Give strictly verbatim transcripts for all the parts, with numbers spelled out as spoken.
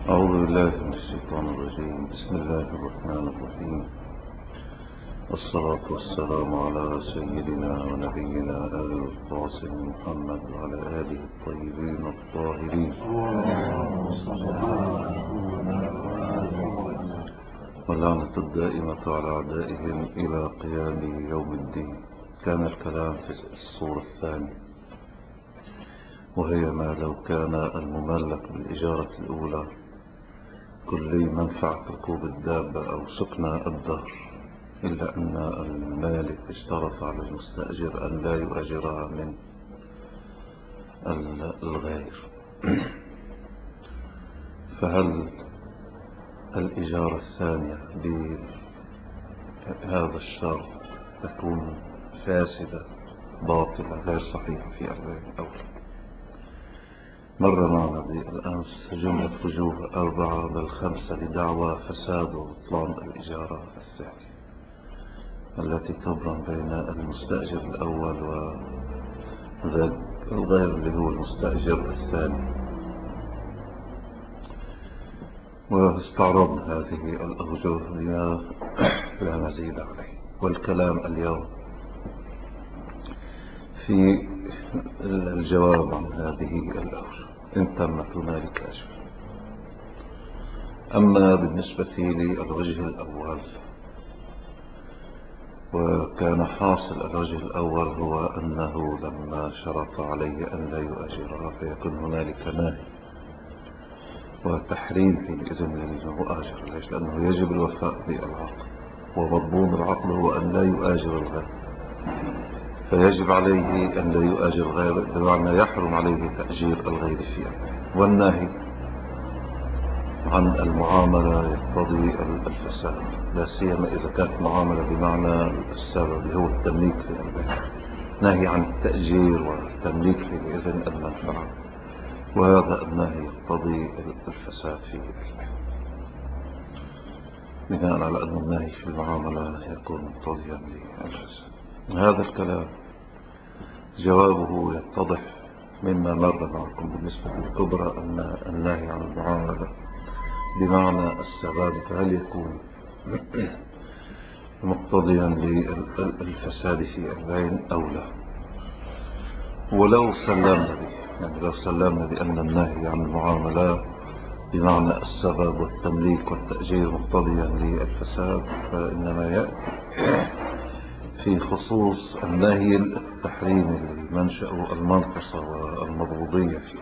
أعوذ بالله من الشيطان الرجيم. بسم الله الرحمن الرحيم، والصلاة والسلام على سيدنا ونبينا أبي القاسم محمد وعلى آله الطيبين الطاهرين، واللعنة الدائمة على أعدائهم إلى قيام يوم الدين. كان الكلام في الصورة الثانية، وهي ما لو كان المملك بالإجارة الأولى كلي منفعة ركوب الدابة أو سكن الدار، إلا أن المالك اشترط على المستأجر أن لا يؤجرها من الغير. فهل الإجارة الثانية بهذا الشرط تكون فاسدة باطلة غير صحيحة في أربعين أولى؟ مر معنا بالأمس جملة وجوه أربعة بل خمسة لدعوى فساد وبطلان الإجارة الثانية التي تبرم بين المستأجر الأول والغير اللي هو المستأجر الثاني. واستعرضنا هذه الأوجه بما لا مزيد عليه، والكلام اليوم في الجواب عن هذه الأوجه إن تمت هنالك أجل. أما بالنسبة للوجه الأول، وكان حاصل الوجه الأول هو أنه لما شرط عليه أن لا يؤجرها فيكون هنالك نهي وتحريم في الإذن للمؤاجر. ليش؟ لأنه يجب الوفاء بالعقد، ومضمون العقد هو أن لا يؤاجر الغير، فيجب عليه أن لا يؤاجر الغير، بمعنى يحرم عليه تأجير الغير فيها. والنهي عن المعاملة يقتضي الفساد، لا سيما إذا كانت معاملة بمعنى السبب اللي هو التمليك للبيع. نهي عن التأجير والتمليك لإذن المنفعة، وهذا النهي يقتضي الفساد في البيع، بناء على أن النهي في المعاملة يكون مقتضيا للفساد. هذا الكلام جوابه يتضح مما مر معكم بالنسبة للكبرى أن النهي عن المعاملة بمعنى السبب، فهل يكون مقتضيا للفساد في البيع أو لا؟ ولو سلمنا به، يعني لو سلمنا بأن النهي عن المعاملة بمعنى السبب والتمليك والتأجير مقتضيا للفساد، فإنما يأتي في خصوص النهي التحريم المنشأ المنقصة والمضبوطية فيه،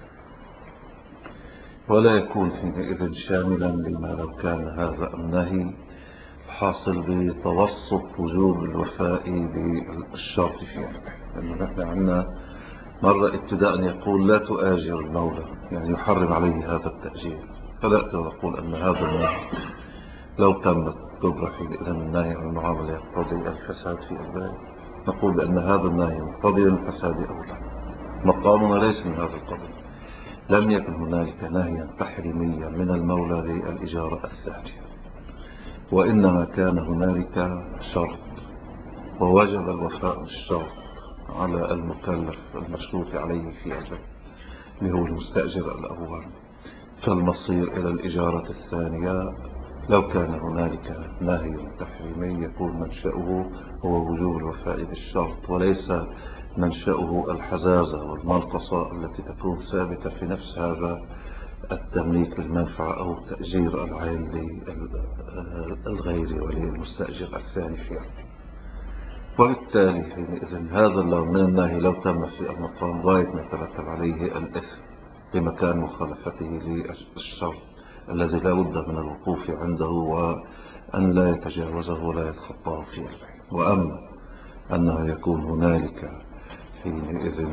ولا يكون حينئذ شاملا لما لو كان هذا النهي حاصل بتوسط وجوب الوفاء بالشرط فيه. لأنه نحن عندنا مرة ابتداء يقول لا تؤاجر المولى، يعني يحرم عليه هذا التأجير، فلا نقول أن هذا النهي لو تمت كبرى حينئذ النهي عن المعاملة يقتضي الفساد في البيع، نقول بأن هذا النهي مقتضي الفساد أو لا. مقامنا ليس من هذا القبيل. لم يكن هنالك نهيا تحريميا من المولى للإجارة الثانية، وإنما كان هنالك شرط، ووجب الوفاء بالشرط على المكلف المشروط عليه في أجل اللي هو المستأجر الأول. فالمصير إلى الإجارة الثانية لو كان هنالك نهي تحريمي يكون منشأه هو وجوب الوفاء بالشرط، وليس منشأه الحزازة والمنقصة التي تكون ثابتة في نفس هذا التمليك للمنفعة أو تأجير العين للغير وللمستأجر الثاني فيها. وبالتالي حينئذ هذا اللون من النهي لو تم في المقام غاية ما يترتب عليه الإثم بمكان مخالفته للشرط الذي لا بد من الوقوف عنده وأن لا يتجاوزه ولا يتخطاه فيه. وأما أنه يكون هنالك حينئذ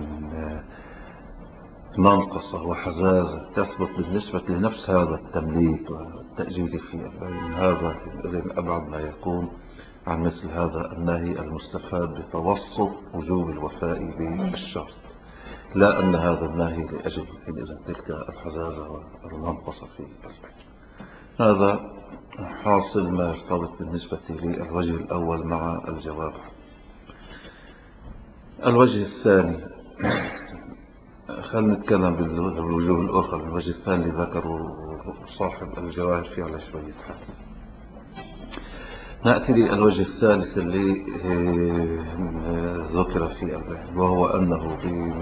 منقصة وحزازة تثبت بالنسبة لنفس هذا التمليك والتأجيل فيه، هذا حينئذ أبعد ما يكون عن مثل هذا النهي المستفاد بتوسط وجوب الوفاء بالشرط، لا أن هذا النهي لأجل حينئذ تلك الحزازة والمنقصة فيه. هذا حاصل ما يرتبط بالنسبة للوجه الأول مع الجواب. الوجه الثاني خلينا نتكلم بالوجوه الأخرى. الوجه الثاني ذكروا صاحب الجواهر فيه على شوية حال. نأتي للوجه الثالث اللي ذكر في البيان، وهو أنه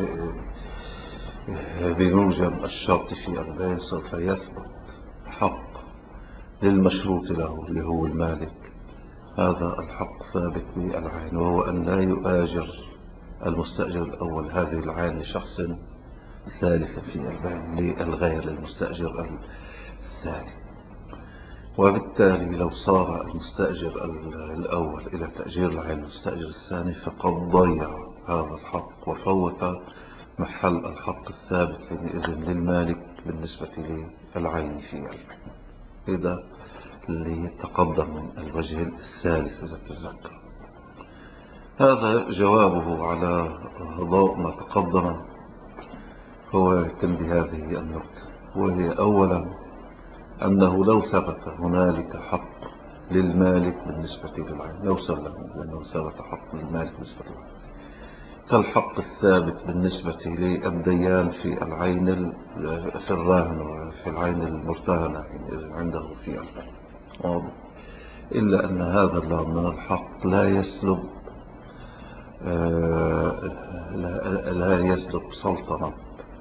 بموجب الشرط في البيان سوف يثبت حق للمشروط له اللي هو المالك. هذا الحق ثابت بالعين، وهو أن لا يؤاجر المستأجر الأول هذه العين لشخص ثالث في البيان للغير للمستأجر الثاني. وبالتالي لو صار المستأجر الأول إلى تأجير العين المستأجر الثاني فقد ضيع هذا الحق وفوت محل الحق الثابت إذن للمالك بالنسبة للعين في البيان. هذا اللي تقدم من الوجه الثالث إذا تذكر. هذا جوابه على ضوء ما تقدم، هو يتم بهذه النقطة، وهي أولا أنه لو ثبت هنالك حق للمالك بالنسبة للعين، لو سلم لأنه ثبت حق للمالك بالنسبة للعين كالحق الثابت بالنسبة للديان في العين في الراهن في العين المرتهنة عنده في العين، إلا أن هذا من الحق لا يسلب لا يسلب سلطنة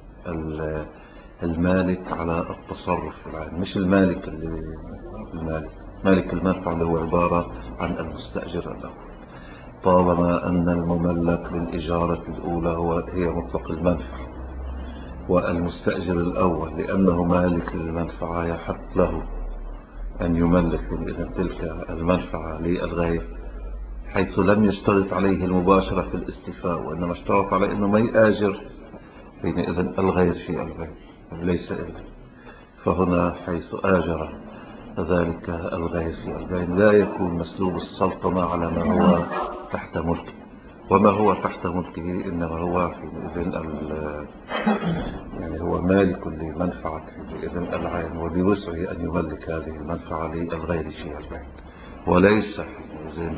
المالك على التصرف في العين. مش المالك اللي المالك مالك المنفعة اللي هو عبارة عن المستأجر الأول، طالما أن المملك للإجارة الأولى هو هي مطلق المنفعة، والمستأجر الأول لأنه مالك للمنفعة يحق له أن يملك إذن تلك المنفعة للغير، حيث لم يشترط عليه المباشرة في الاستيفاء، وإنما اشترط عليه أنه ما يآجر حينئذ الغير في الغير ليس إلا. فهنا حيث آجر ذلك الغير في البين لا يكون مسلوب السلطنة على ما هو تحت ملكه، وما هو تحت ملكه إنما هو حينئذ يعني هو مالك لمنفعة حينئذ العين، وبوسعه أن يملك هذه المنفعة للغير في البين، وليس حينئذ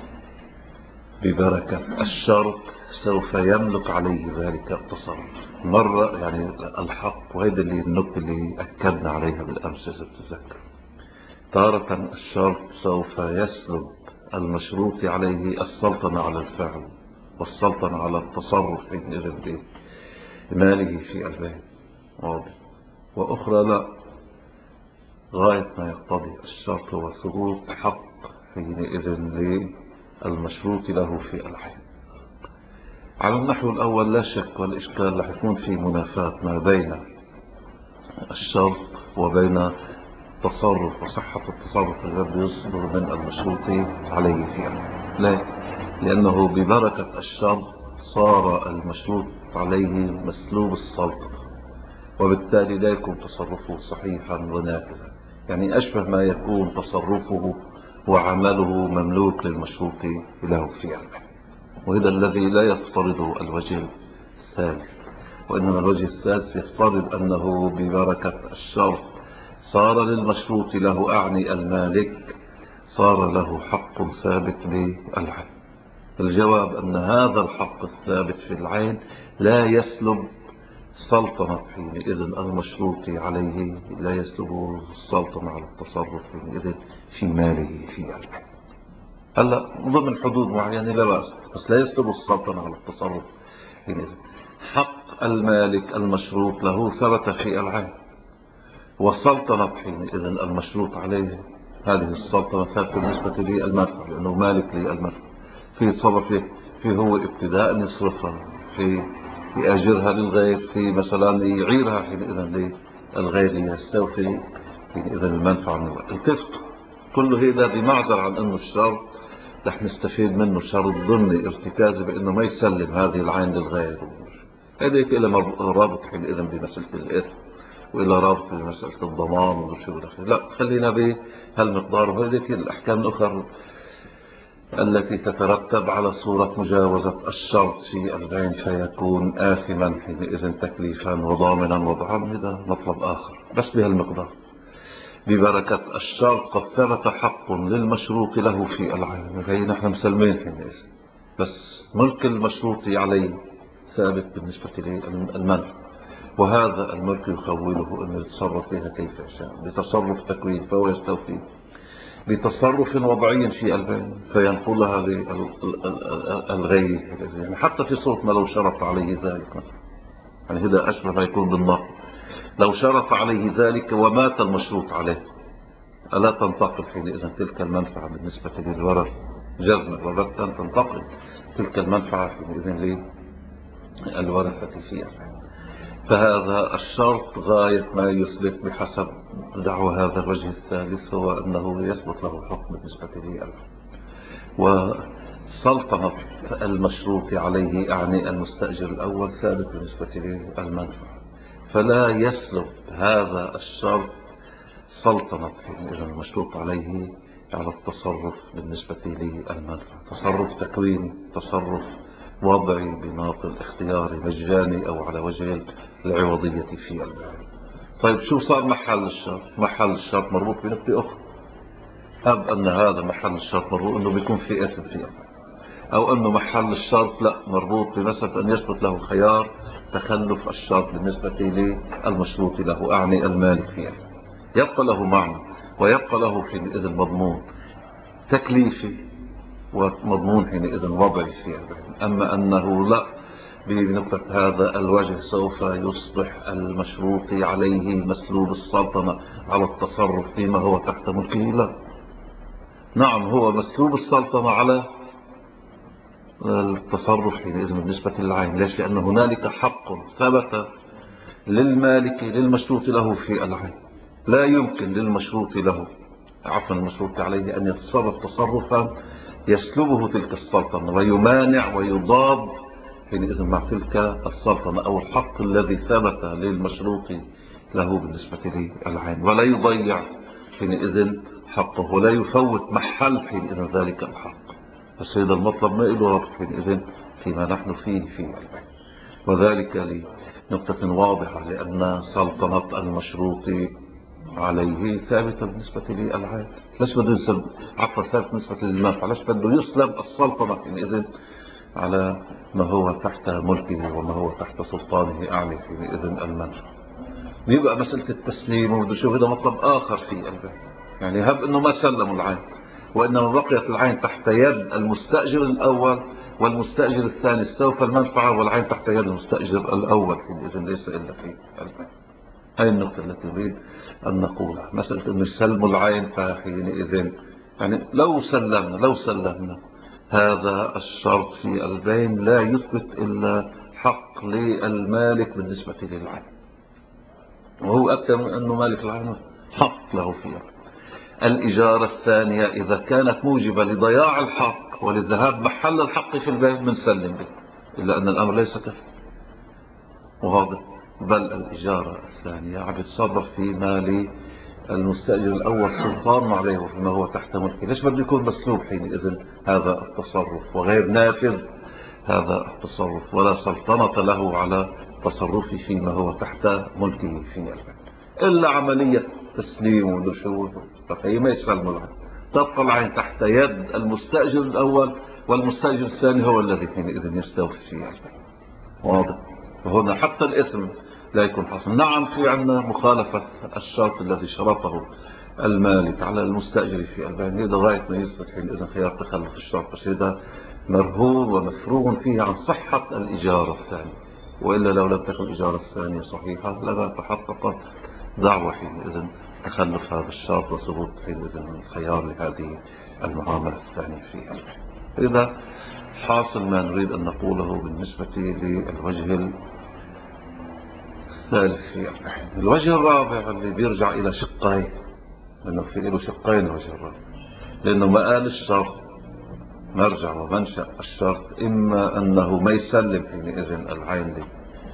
ببركة الشرط سوف يملك عليه ذلك التصرف. مرة يعني الحق، وهذا اللي النقطة اللي أكدنا عليها بالأمس إذا تتذكر، تارة الشرط سوف يسلب المشروط عليه السلطنة على الفعل والسلطنة على التصرف بإذن ماله في البيت، واضح. وأخرى لا، غاية ما يقتضي الشرط هو ثبوت حق حينئذ للمشروط له في العين. على النحو الأول لا شك والإشكال رح يكون في منافاة ما بين الشرط وبين تصرف وصحة التصرف الذي يصدر من المشروط عليه فيها. لا، لأنه ببركة الشرط صار المشروط عليه مسلوب السلطنة، وبالتالي لا يكون تصرفه صحيحا ونافذا، يعني أشبه ما يكون تصرفه وعمله مملوك للمشروط له فيها. وهذا الذي لا يفترضه الوجه الثالث، وإنما الوجه الثالث يفترض أنه ببركة الشرط صار للمشروط له أعني المالك صار له حق ثابت بالعين. الجواب أن هذا الحق الثابت في العين لا يسلب سلطنة حينئذ المشروط عليه، لا يسلب السلطنة على التصرف حينئذ في ماله في العين. هلا ضمن حدود معينة لا بأس، بس لا يسلب السلطنة على التصرف حينئذ. حق المالك المشروط له ثبت في العين، والسلطنة حينئذ المشروط عليه هذه السلطنة ثابتة بالنسبة للمنفعة، لأنه مالك للمنفعة في تصرفه، في هو ابتداء يصرفها، في يأجرها للغير، في مثلا يعيرها حينئذ للغير يستوفي حينئذ المنفعة من الكفت. كل هذا بمعذر عن أنه الشرط رح نستفيد منه شرط ضمني ارتكازي بأنه ما يسلم هذه العين للغير. هذيك إلى رابط حينئذ بمسألة الإثم، وإلى رابط بمسألة الضمان وشو لا، خلينا به هالمقدار. وهذيك الأحكام الأخرى التي تترتب على صورة مجاوزة الشرط في البين فيكون آثما حينئذ تكليفا وضامنا وضعا، هذا مطلب آخر. بس بهالمقدار ببركة الشرط قد ثبت حق للمشروط له في العين، وهي نحن مسلمين حينئذ، بس ملك المشروط عليه ثابت بالنسبة للمنفعة، وهذا الملك يخوله أنه يتصرف فيها كيف يشاء بتصرف تكوين، فهو يستوفي بتصرف وضعي في البين فينقلها للغير. يعني حتى في صوت ما لو شرط عليه ذلك، يعني هذا أشبه ما يكون بالنقل. لو شرط عليه ذلك ومات المشروط عليه، ألا تنتقل حينئذ تلك المنفعة بالنسبة للورث جزما وبتا؟ تنتقل تلك المنفعة حينئذ للورثة فيها. فهذا الشرط غاية ما يثبت بحسب دعوى هذا الوجه الثالث، هو أنه يثبت له الحكم بالنسبة لي. وسلطنة المشروط عليه أعني المستأجر الأول ثابت بالنسبة للمنفعة، فلا يسلب هذا الشرط سلطنة إذا المشروط عليه على التصرف بالنسبة للمنفعة، تصرف تكويني، تصرف وضعي بناط الاختيار مجاني أو على وجه العوضية في البيع. طيب شو صار محل الشرط؟ محل الشرط مربوط بنقطة أخرى. أب أن هذا محل الشرط مربوط أنه بيكون في إثم فيه، أو أنه محل الشرط لا مربوط بمسألة أن يثبت له الخيار تخلف الشرط بالنسبة للمشروط له أعني المالك فيه، يبقى له معنى ويبقى له حينئذ مضمون تكليفي ومضمون حينئذ وضعي فيه. أما أنه لا بنقطة هذا الوجه سوف يصبح المشروط عليه مسلوب السلطنة على التصرف فيما هو تحت ملكه، لا. نعم هو مسلوب السلطنة على التصرف حينئذ بالنسبة للعين. ليش؟ لأن هنالك حق ثبت للمالك للمشروط له في العين، لا يمكن للمشروط له عفوا المشروط عليه أن يتصرف تصرفا يسلبه تلك السلطنة ويمانع ويضاد حينئذ مع تلك السلطنة أو الحق الذي ثبت للمشروط له بالنسبة للعين، ولا يضيع حينئذ حقه ولا يفوت محل حينئذ ذلك الحق. فالسيد المطلب ما له ربط حينئذ فيما نحن فيه في العين، وذلك لنقطة واضحة لأن سلطنة المشروط عليه ثابتة بالنسبة للعين. ليش بده يسلب عفوا ثابت بالنسبة للمنفعة؟ ليش بده يسلب السلطنة حينئذ على ما هو تحت ملكه وما هو تحت سلطانه أعني حينئذ المنفعة؟ يبقى مسألة التسليم وبده يشوف هذا مطلب آخر في قلبه. يعني هب أنه ما سلموا العين وإنما بقيت العين تحت يد المستأجر الأول والمستأجر الثاني استوفى المنفعة والعين تحت يد المستأجر الأول حينئذ ليس إلا في قلبه. هاي النقطة التي نريد أن نقولها، مسألة أن يسلموا العين فحينئذ يعني لو سلمنا لو سلمنا هذا الشرط في البين لا يثبت إلا حق للمالك بالنسبة للعين، وهو أكثر من أنه مالك العين حق له فيها. الإجارة الثانية إذا كانت موجبة لضياع الحق وللذهاب محل الحق في البين بنسلم به، إلا أن الأمر ليس كذلك وواضح. بل الإجارة الثانية عم يتصرف في مال المستأجر الأول سلطان عليه وفيما هو تحت ملكه. ليش بده يكون مسلوب حينئذ هذا التصرف وغير نافذ هذا التصرف ولا سلطنة له على تصرفه فيما هو تحت ملكه في البيت إلا عملية تسليم ونشوذ، فهي ما يسلم العين، تبقى العين تحت يد المستأجر الأول والمستأجر الثاني هو الذي حينئذ يستوفي فيها. واضح؟ وهنا حتى الإثم لا يكون حصل. نعم في عندنا مخالفة الشرط الذي شرطه المالك على المستأجر في البيع، هذا غاية ما يثبت حينئذ خيار تخلف الشرط، بس هذا مرهون ومفروغ فيه عن صحة الإجارة الثانية، وإلا لو لم تكن الإجارة الثانية صحيحة لما تحقق دعوة حينئذ تخلف هذا الشرط وثبوت حينئذ الخيار لهذه المعاملة الثانية فيها. إذا حاصل ما نريد أن نقوله بالنسبة للوجه الثالث في الوجه الرابع اللي بيرجع إلى شقين، لأنه في له شقين الوجه الرابع، لأنه مآل الشرط مرجع ومنشأ الشرط إما أنه ما يسلم حينئذ العين لي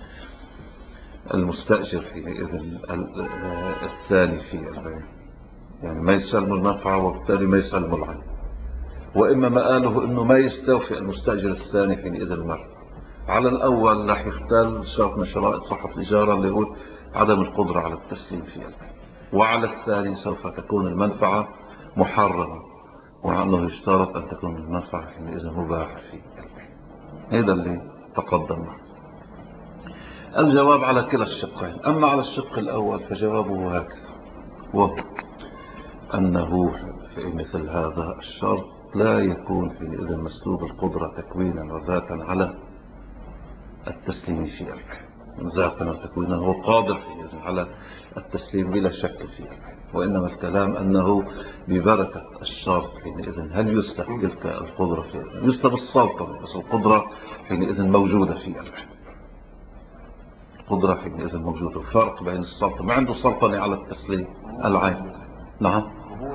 المستأجر حينئذ الثاني في البيع، يعني ما يسلم المنفعة وبالتالي ما يسلم العين، وإما مآله أنه ما يستوفي المستأجر الثاني حينئذ المرفع. على الأول رح يختل شرط من شرائط صحة الإجارة اللي هو عدم القدرة على التسليم في البيع، وعلى الثاني سوف تكون المنفعة محرمة ومع أنه يشترط أن تكون المنفعة حينئذ مباحة في البيع. هذا اللي تقدم معه. الجواب على كلا الشقين. أما على الشق الأول فجوابه هكذا، وهو أنه في مثل هذا الشرط لا يكون حينئذ مسلوب القدرة تكوينا وذاتا على التسليم في البيع. ذاتا وتكوينا هو قادر حينئذ على التسليم بلا شك في البيع، وإنما الكلام أنه ببركة الشرط حينئذ هل يسلب تلك القدرة في البيع؟ يسلب السلطنة، بس القدرة حينئذ موجودة في البيع. القدرة حينئذ موجودة. فرق بين السلطنة، ما عنده سلطنة على التسليم العين. نعم،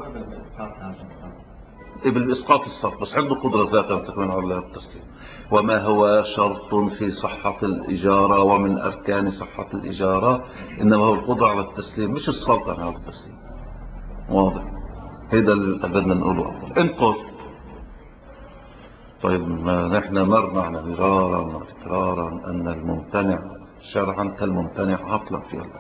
قبل بإسقاط السلطة، بس عنده قدرة ذاتها وتكوين على التسليم. وما هو شرط في صحة الإجارة ومن أركان صحة الإجارة إنما هو القدرة على التسليم، مش السلطنة على التسليم. واضح؟ هذا اللي بدنا نقوله. أفضل إن قلت طيب، ما نحن مر معنا مرارا وتكرارا أن الممتنع شرعا كالممتنع عقلا في الله،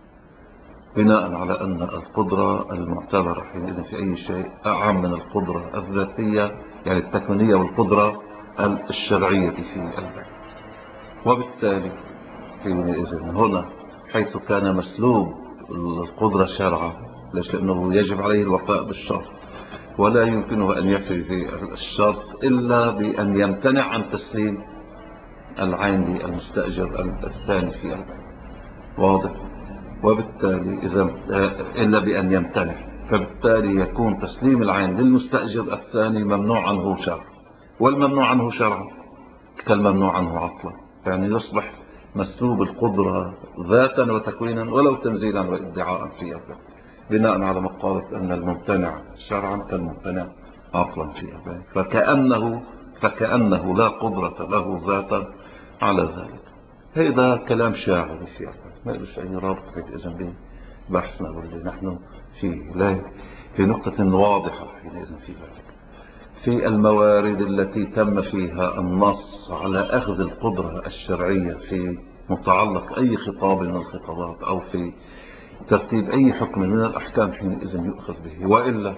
بناء على أن القدرة المعتبرة حينئذ في أي شيء أعم من القدرة الذاتية، يعني التكوينية، والقدرة الشرعية في البيع. وبالتالي حينئذ هنا حيث كان مسلوب القدرة شرعا، ليش؟ لأنه يجب عليه الوفاء بالشرط، ولا يمكنه أن يفي في الشرط إلا بأن يمتنع عن تسليم العين للمستأجر الثاني في البيع. واضح؟ وبالتالي إذا إلا بأن يمتنع، فبالتالي يكون تسليم العين للمستأجر الثاني ممنوع عنه شرعا، والممنوع عنه شرعا كالممنوع عنه عقلا، يعني يصبح مسلوب القدرة ذاتا وتكوينا ولو تنزيلا وادعاء في البيع، بناء على مقالة أن الممتنع شرعا كالممتنع عقلا في البيع، فكأنه فكأنه لا قدرة له ذاتا على ذلك. هذا كلام شاعري في البيع، ما ليش أي رابط إذن بحثنا واللي نحن فيه، لا في نقطة واضحة حينئذ في ذلك. في الموارد التي تم فيها النص على أخذ القدرة الشرعية في متعلق أي خطاب من الخطابات أو في ترتيب أي حكم من الأحكام حينئذ يؤخذ به، وإلا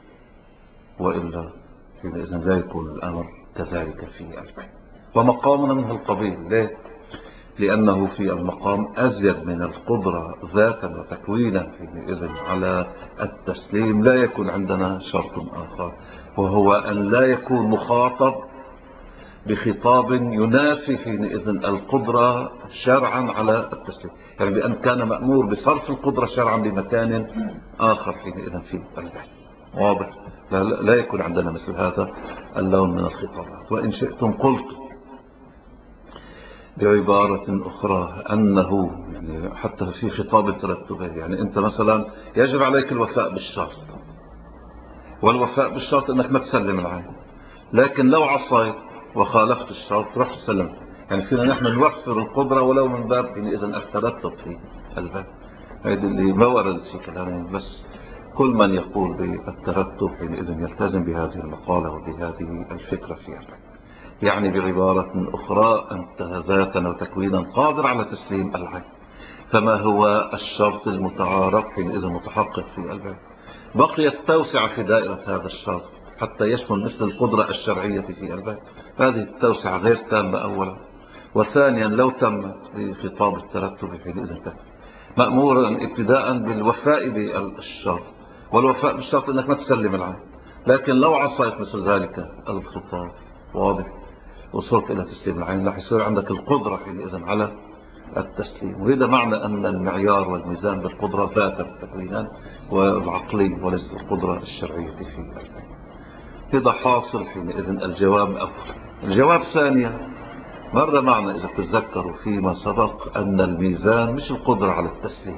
وإلا حينئذ لا يكون الأمر كذلك في البيع. ومقامنا من القبيل، ليه؟ لأنه في المقام أزيد من القدرة ذاتا وتكوينا حينئذ على التسليم لا يكون عندنا شرط آخر، وهو أن لا يكون مخاطب بخطاب ينافي حينئذ القدرة شرعا على التسليم، يعني بأن كان مأمور بصرف القدرة شرعا بمكان آخر حينئذ في البيع. واضح؟ لا, لا يكون عندنا مثل هذا اللون من الخطابات. وإن شئتم قلت بعبارة أخرى أنه يعني حتى في خطاب الترتبه، يعني أنت مثلا يجب عليك الوفاء بالشرط، والوفاء بالشرط أنك ما تسلم العين، لكن لو عصيت وخالفت الشرط رح تسلم. يعني فينا نحن نوفر القدرة ولو من باب إذن الترتب في الباب. هذا اللي ما ورد في كلامين، بس كل من يقول بالترتب حينئذ يلتزم بهذه المقالة وبهذه الفكرة فيها. يعني بعبارة أخرى أنت ذاتا وتكوينا قادر على تسليم العين، فما هو الشرط المتعارف حينئذ متحقق في الباب؟ بقي التوسعة في دائرة هذا الشرط حتى يشمل مثل القدرة الشرعية في الباب. هذه التوسعة غير تامة أولا، وثانيا لو تم في خطاب الترتب حينئذ تم مأمورا ابتداء بالوفاء بالشرط، والوفاء بالشرط أنك ما تسلم العين، لكن لو عصيت مثل ذلك الخطاب واضح وصلت إلى تسليم العين راح يصير عندك القدرة حينئذ على التسليم. وهذا معنى أن المعيار والميزان بالقدرة ذاتا تكوينا والعقلي وليس القدرة الشرعية فيه. هذا حاصل حينئذ الجواب أول. الجواب ثانيا، مر معنا إذا تتذكروا فيما سبق أن الميزان مش القدرة على التسليم،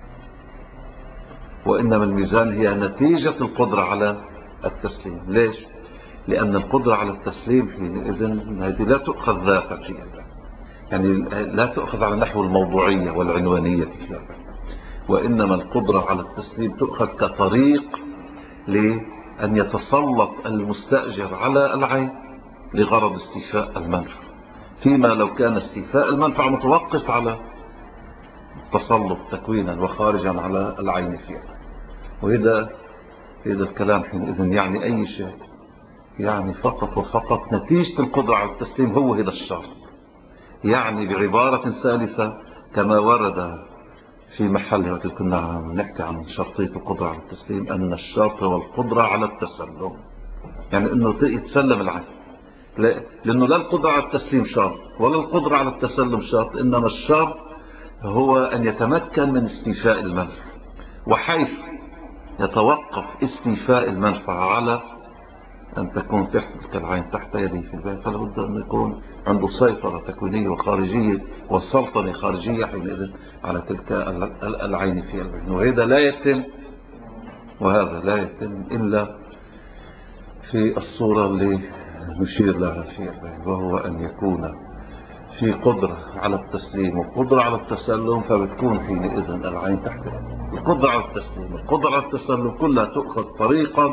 وإنما الميزان هي نتيجة القدرة على التسليم. ليش؟ لأن القدرة على التسليم حينئذ هذه لا تؤخذ ذاتا فيها، يعني لا تؤخذ على نحو الموضوعية والعنوانية فيها، وإنما القدرة على التسليم تؤخذ كطريق لأن يتسلط المستأجر على العين لغرض استيفاء المنفعة، فيما لو كان استيفاء المنفعة متوقف على التسلط تكوينا وخارجا على العين فيها. وإذا إذا الكلام حينئذ يعني أي شيء، يعني فقط وفقط نتيجة القدرة على التسليم هو هذا الشرط، يعني بعبارة ثالثة كما ورد في محله وقت كنا عم نحكي عن شرطية القدرة على التسليم، أن الشرط هو القدرة على التسلم، يعني أنه يتسلم العين، لأنه لا القدرة على التسليم شرط ولا القدرة على التسلم شرط، إنما الشرط هو أن يتمكن من استيفاء المنفعة، وحيث يتوقف استيفاء المنفعة على أن تكون تحت العين تحت يده في البيت، فلا بد أن يكون عنده سيطرة تكوينية وخارجية وسلطنة خارجية حينئذ على تلك العين في البيت، وهذا لا يتم وهذا لا يتم إلا في الصورة اللي نشير لها في البيت، وهو أن يكون في قدرة على التسليم وقدرة على التسلم، فبتكون حينئذ العين تحت القدرة على التسليم. القدرة على التسلم كلها تأخذ طريقا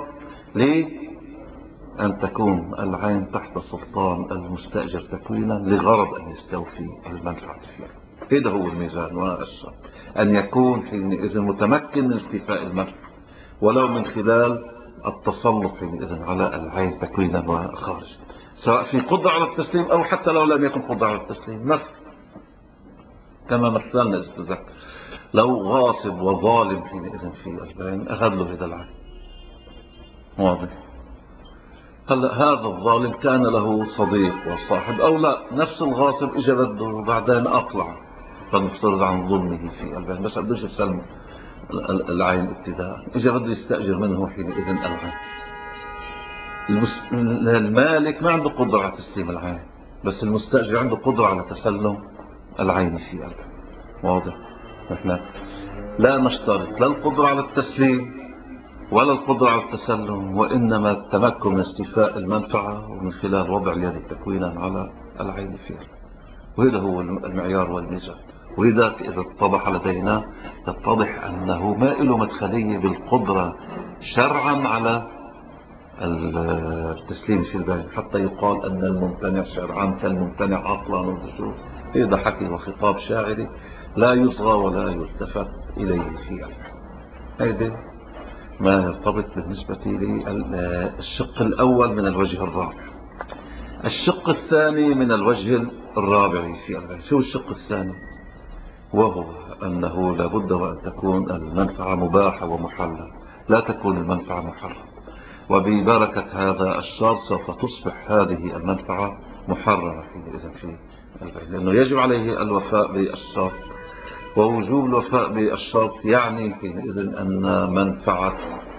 لأن تكون العين تحت سلطان المستأجر تكوينا لغرض أن يستوفي المنفعة فيها. هذا هو الميزان والشرط، أن يكون حينئذ متمكن من استيفاء المنفعة ولو من خلال التسلط حينئذ على العين تكوينا وخارج، سواء في قدرة على التسليم أو حتى لو لم يكن قدرة على التسليم. مثل كما مثلنا استذكر، لو غاصب وظالم حينئذ في البين أخذ له هذا العين، واضح؟ هلا هذا الظالم كان له صديق وصاحب أو لا، نفس الغاصب إجا بده وبعدين أقلع، فنفترض عن ظلمه في البين، بس بدوش يسلم العين ابتداء، إجا بده يستأجر منه حينئذ العين. المالك ما عنده قدرة على تسليم العين، بس المستأجر عنده قدرة على تسلم العين في البين، واضح؟ نحن لا نشترط لا القدرة على التسليم ولا القدرة على التسلم، وإنما التمكن من استيفاء المنفعة ومن خلال وضع اليد تكوينا على العين فيها، وهذا هو المعيار والميزان. وإذا إذا اتضح لدينا يتضح أنه ما له مدخلية بالقدرة شرعا على التسليم في البين، حتى يقال أن الممتنع شرعا كالممتنع عقلا ونشوف، هذا حكي وخطاب شاعري لا يصغى ولا يلتفت إليه في البين. هذا ما يرتبط بالنسبة للشق الأول من الوجه الرابع. الشق الثاني من الوجه الرابع في البين، شو الشق الثاني؟ وهو أنه لابد وأن تكون المنفعة مباحة ومحلة، لا تكون المنفعة محرمة، وببركة هذا الشرط سوف تصبح هذه المنفعة محرمة حينئذ في البين، لأنه يجب عليه الوفاء بالشرط، ووجوب الوفاء بالشرط يعني حينئذ أن منفعة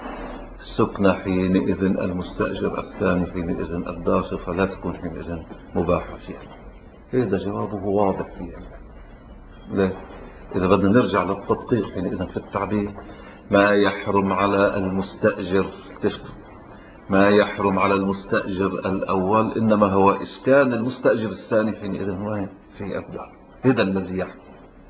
سكن حينئذ المستأجر الثاني حينئذ الداخل فلا تكون حينئذ مباحة فيها. هذا جوابه واضح فيه. ليه؟ إذا بدنا نرجع للتدقيق حينئذ في التعبير، ما يحرم على المستأجر ما يحرم على المستأجر الأول إنما هو إسكان المستأجر الثاني حينئذ وين؟ في الدار. هذا الذي يحرم،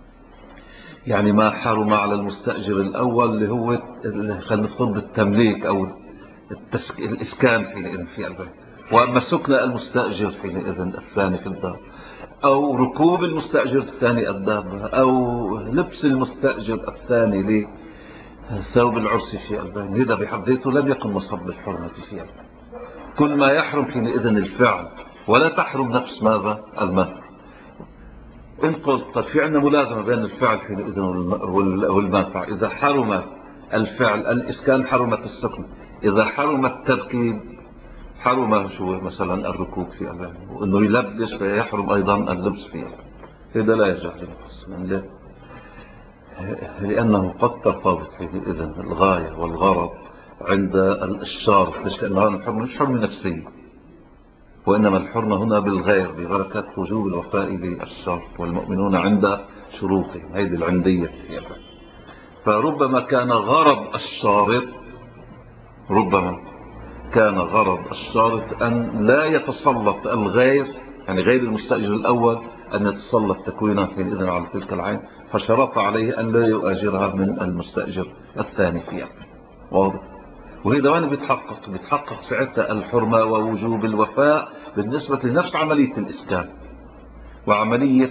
يعني ما حرم على المستأجر الأول اللي هو خلينا نفرض التمليك أو التسك... الإسكان حينئذ في البيت، وأما سكن المستأجر حينئذ الثاني في الدار، أو ركوب المستأجر الثاني الدابة، أو لبس المستأجر الثاني لثوب العرس في البين، هذا بحد ذاته لم يكن مصب الحرمة في البين. كل ما يحرم حينئذ الفعل ولا تحرم نفس ماذا؟ المنفعة. إن قلت طيب في عندنا ملازمة بين الفعل حينئذ والمنفعة، إذا حرم الفعل الإسكان حرمت السكن، إذا حرم التركيب حرم شو مثلا الركوب في البين، وإنه يلبس فيحرم أيضا اللبس فيه، هذا لا يرجع للنص، لأنه قد ترتبط حينئذ الغاية والغرض عند الشارط، لأنه الحرمة مش حرمة نفسية، وإنما الحرمة هنا بالغير ببركة وجوب الوفاء بالشرط، والمؤمنون عند شروطهم، هذه العندية. فربما كان غرض الشارط ربما كان غرض الشارط أن لا يتسلط الغير، يعني غير المستأجر الأول أن يتسلط تكوينا حينئذ على تلك العين، فشرط عليه أن لا يؤاجرها من المستأجر الثاني فيها، واضح؟ وهذا وين بيتحقق؟ بيتحقق ساعتها الحرمة ووجوب الوفاء بالنسبة لنفس عملية الإسكان وعملية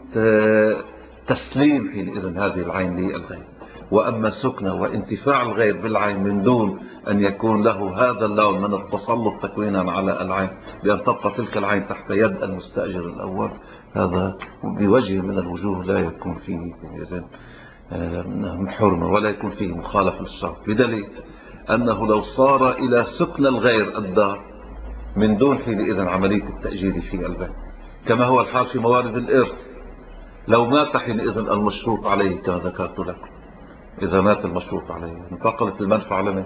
تسليم حينئذ هذه العين للغير. وأما سكنة وانتفاع الغير بالعين من دون أن يكون له هذا اللون من التسلط تكوينا على العين بأن تبقى تلك العين تحت يد المستأجر الأول، هذا بوجه من الوجوه لا يكون فيه إذن حرمة ولا يكون فيه مخالفة للشرط، بدليل أنه لو صار إلى سكن الغير الدار من دون حينئذ عملية التأجير في البيت، كما هو الحال في موارد الإرث. لو مات حينئذ المشروط عليه كما ذكرت لكم، إذا مات المشروط عليه انتقلت المنفعة لمن؟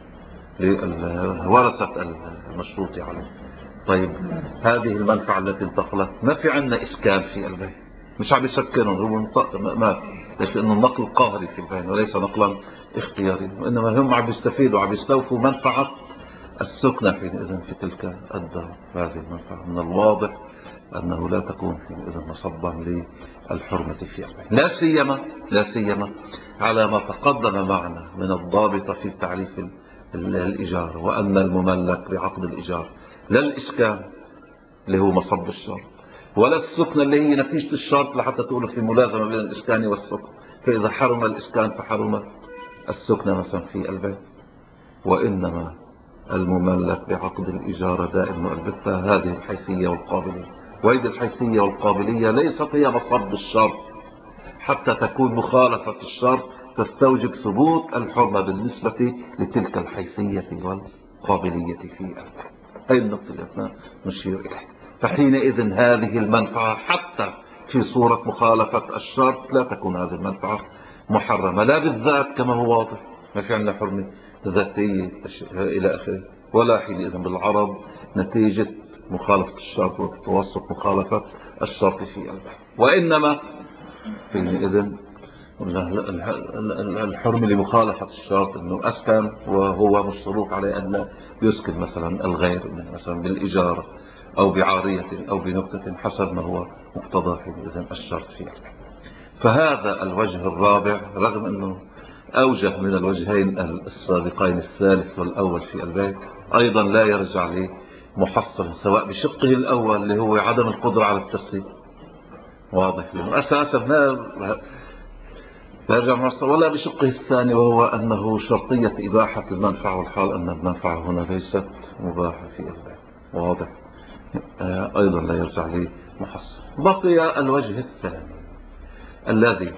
لورثة المشروط عليه. طيب هذه المنفعة التي انتقلت ما في عندنا إسكان في البيت، مش عم يسكنهم، هو مات، ليش؟ لأنه النقل قهري في البيت وليس نقلا اختياري، وإنما هم عم يستفيدوا عم يستوفوا منفعة السكنة حينئذ في تلك الدار. هذه المنفعة من الواضح أنه لا تكون حينئذ مصبا للحرمة في البيت، لا سيما لا سيما على ما تقدم معنا من الضابط في تعريف الإيجار، وأن المملك بعقد الإيجار لا الإسكان اللي هو مصب الشرط، ولا السكنة اللي هي نتيجة الشرط لحتى تقول في ملازمة بين الإسكان والسكن، فإذا حرم الإسكان فحرم السكنة مثلا في البيت، وإنما المملك بعقد الإجارة دائما البتة هذه الحيثية والقابلية، وهذه الحيثية والقابلية ليست هي مصب الشرط حتى تكون مخالفة الشرط تستوجب ثبوت الحرمة بالنسبة لتلك الحيثية والقابلية في البيت. هذه النقطة اللي نشير إليها. فحينئذ هذه المنفعة حتى في صورة مخالفة الشرط لا تكون هذه المنفعة محرمة، لا بالذات كما هو واضح ما في عندنا حرمة ذاتية إلى آخره، ولا حينئذ بالعرض نتيجة مخالفة الشرط وتوسط مخالفة الشرط في البيت، وإنما حينئذ الحرم لمخالفة الشرط انه اسكن وهو مشروط عليه ان لا يسكن مثلا الغير مثلا بالاجاره او بعاريه او بنكته حسب ما هو مقتضى اذا الشرط فيه. فهذا الوجه الرابع رغم انه اوجه من الوجهين السابقين الثالث والاول في البيت ايضا لا يرجع لمحصل سواء بشقه الاول اللي هو عدم القدره على التسليم، واضح لانه اساسا ما يرجع محصل، ولا بشقه الثاني وهو أنه شرطية إباحة المنفعة، والحال أن المنفعة هنا ليست مباحة في البيت، واضح أيضا لا يرجع لي محصل. بقي الوجه الثاني الذي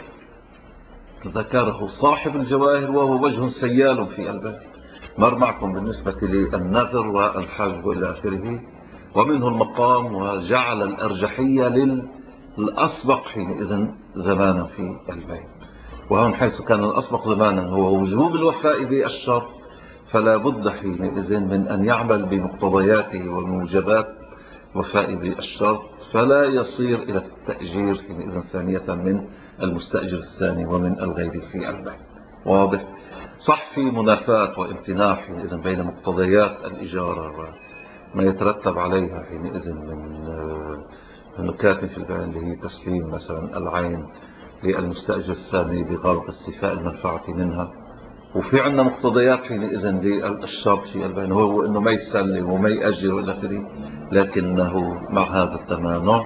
ذكره صاحب الجواهر وهو وجه سيال في البيت، مر معكم بالنسبة للنذر والحاجب إلى آخره، ومنه المقام وجعل الأرجحية للأسبق حينئذ زمانا في البيت. وهون حيث كان الأسبق زمانا هو وجوب الوفاء بالشرط، فلا بد حينئذ من أن يعمل بمقتضياته وموجبات وفاء بالشرط، فلا يصير إلى التأجير حينئذ ثانية من المستأجر الثاني ومن الغير في البيت، واضح؟ صح في منافاة وامتناع حينئذ بين مقتضيات الإجارة وما يترتب عليها حينئذ من نكات في البيع اللي هي تسليم مثلا العين للمستأجر الثاني بغرض استيفاء المنفعة منها، وفي عندنا مقتضيات حينئذ للشرط في البيع هو انه ما يسلم وما يأجر الى اخره، لكنه مع هذا التمانع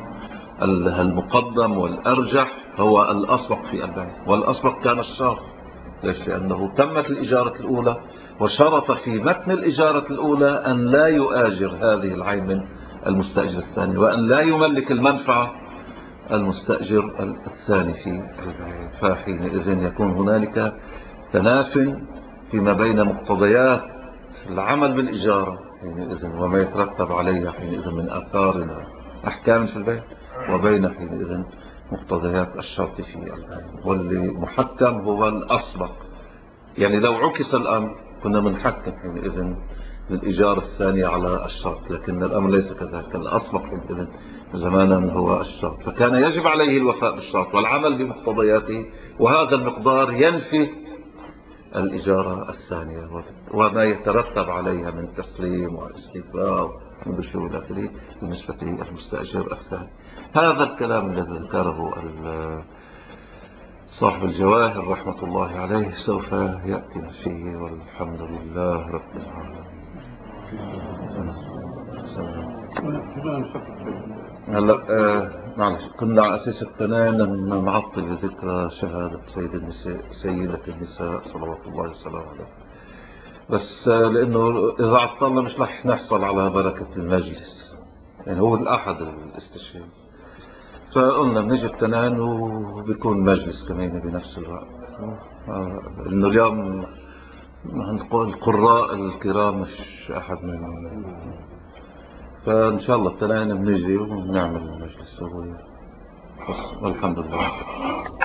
المقدم والارجح هو الاسبق في البيع، والاسبق كان الشرط. ليش؟ لانه تمت الاجارة الاولى وشرط في متن الاجارة الاولى ان لا يؤاجر هذه العين من المستأجر الثاني، وان لا يملك المنفعة المستأجر الثاني في البيع. فحينئذ يكون هنالك تناف فيما بين مقتضيات العمل بالإجارة حينئذ وما يترتب عليها حينئذ من آثار أحكام في البيع، وبين حينئذ مقتضيات الشرط في البيع، واللي محكم هو الأسبق. يعني لو عكس الأمر كنا بنحكم حينئذ للإجارة الثانية على الشرط، لكن الأمر ليس كذلك، الأسبق حينئذ زمانا هو الشرط، فكان يجب عليه الوفاء بالشرط والعمل بمقتضياته، وهذا المقدار ينفي الإجارة الثانية وما يترتب عليها من تسليم واستيفاء ودشور إلى آخره بالنسبة للمستأجر الثاني. هذا الكلام الذي ذكره صاحب الجواهر رحمة الله عليه سوف يأتينا فيه، والحمد لله رب العالمين. هلا آه معلش كنا على اساس التنين نعطل بذكرى شهادة سيد النساء سيدة النساء صلوات الله وسلامه عليه، بس آه لانه اذا عطلنا مش رح نحصل على بركة المجلس، يعني هو الاحد الاستشهاد، فقلنا بنجي التنين وبيكون مجلس كمان بنفس الوقت. آه، إنه اليوم هنقول القراء الكرام مش أحد منهم، فإن شاء الله التنين بنجي ونعمل مجلس سوي. والحمد لله.